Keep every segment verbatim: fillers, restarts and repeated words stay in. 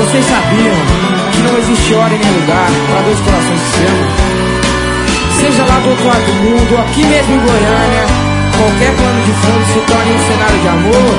Vocês sabiam que não existe hora e nem lugar para dois corações que se amam? Seja lá do outro lado do mundo, ou aqui mesmo em Goiânia, qualquer plano de fundo se torne um cenário de amor.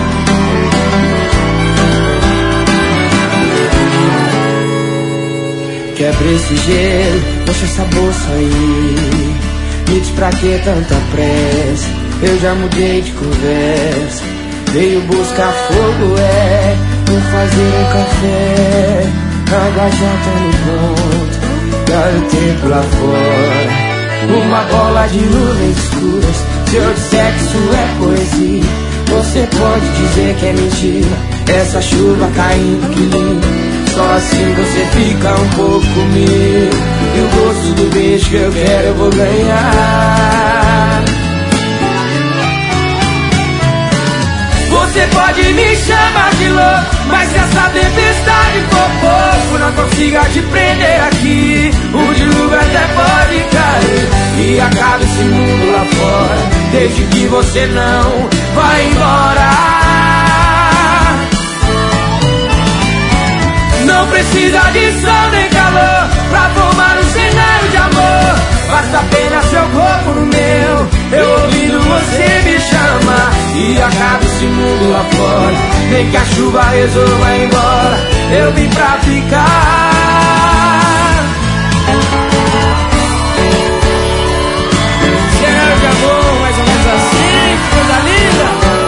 Quebra esse gelo, puxa essa bolsa aí. Me diz pra que tanta pressa, eu já mudei de conversa. Veio buscar fogo, é, vou fazer um café. Água já tá no ponto, olha o tempo lá fora. Uma bola de nuvens escuras, se eu disser que isso é poesia, você pode dizer que é mentira. Essa chuva caindo, que lindo. Só assim você fica um pouco comigo. E o gosto do beijo que eu quero eu vou ganhar. Você pode me chamar de louco, mas se essa tempestade for pouco, não consiga te prender aqui. O dilúvio até pode cair e acaba esse mundo lá fora, desde que você não vai embora. Não precisa de sol nem calor pra formar um cenário de amor. Basta apenas seu corpo no meu, eu ouvindo você me chamar. E acaba esse mundo lá fora, nem que a chuva resolva ir embora, eu vim pra ficar. Cenário de amor, mais ou menos assim, coisa linda.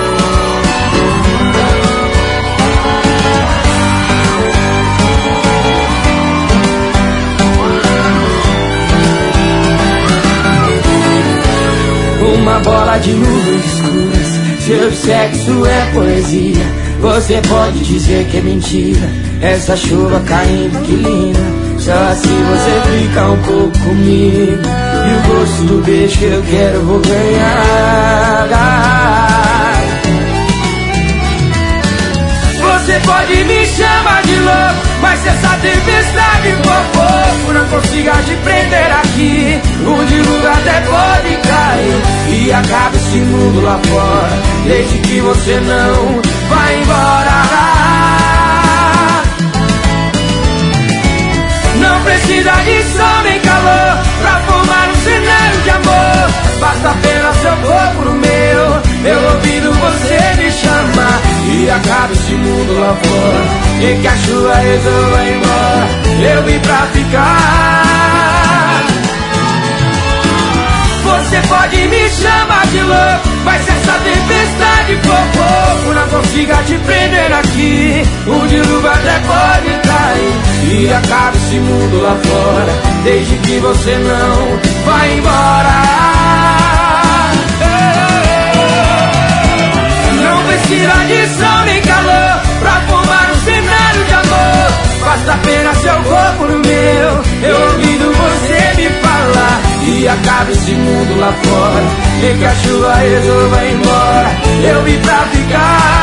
Uma bola de nuvens escuras, se eu disser que isso é poesia, você pode dizer que é mentira. Essa chuva caindo, que linda. Só assim você fica um pouco comigo. E o gosto do beijo que eu quero eu vou ganhar. Você pode me chamar de louco, mas se essa tempestade for pouco, não consiga te prender aqui. O dilúvio até pode cair e acaba esse mundo lá fora, desde que você não vai embora. Não precisa de sol nem calor pra formar um cenário de amor. Basta apenas seu corpo no meu, eu ouvindo você me chamar. E acaba esse mundo lá fora, e que a chuva resolva ir embora, eu vim pra ficar. Você pode me chamar de louco, mas se essa tempestade for pouco, não consiga te prender aqui. O dilúvio até pode cair e acaba esse mundo lá fora, desde que você não vai embora. Não precisa de sol nem calor pra formar um cenário de amor. Basta apenas seu corpo no meu, eu ouvindo você me falar. E acaba esse mundo lá fora, e que a chuva resolva ir embora, eu vim pra ficar.